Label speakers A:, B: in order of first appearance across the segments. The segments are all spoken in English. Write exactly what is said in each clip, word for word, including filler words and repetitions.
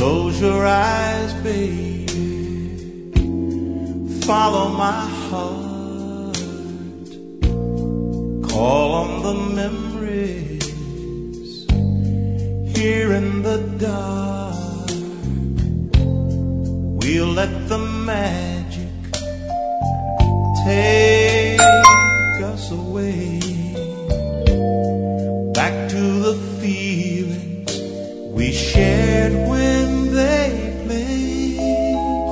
A: Close your eyes, baby, follow my heart, call on the memories here in the dark. We'll let the magic take us away, back to the feelings we shared when they played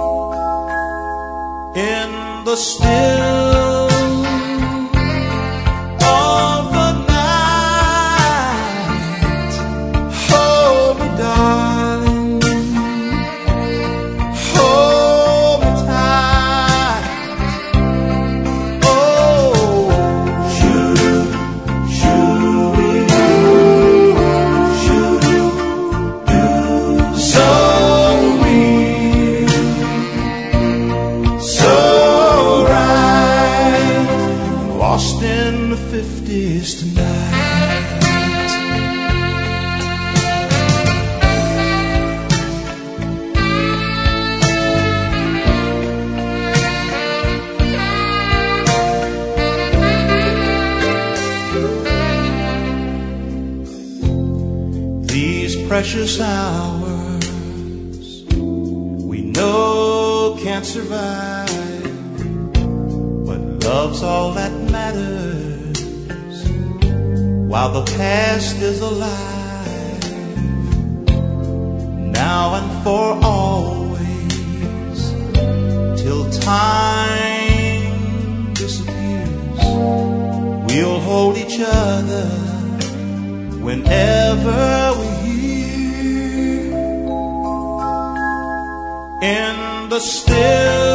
A: in the still of the night. Hold me, darling, hold me tight. Oh, shoot, shoot, shoot, so real, so right, lost in the fifties tonight. These precious hours we know can't survive, but love's all that matters while the past is alive. Now and for always, till time disappears, we'll hold each other whenever we hear in the still